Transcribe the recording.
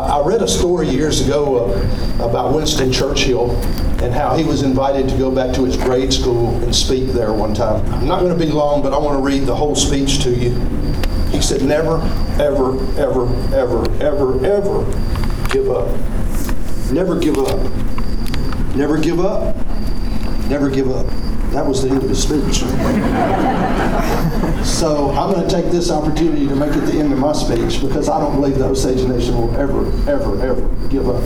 I read a story years ago about Winston Churchill and how he was invited to go back to his grade school and speak there one time. I'm not going to be long, but I want to read the whole speech to you. He said, never, ever, ever, ever, ever, ever give up. Never give up. Never give up. Never give up. That was the end of his speech. So I'm going to take this opportunity to make it the end of my speech because I don't believe that Osage Nation will ever, ever, ever give up.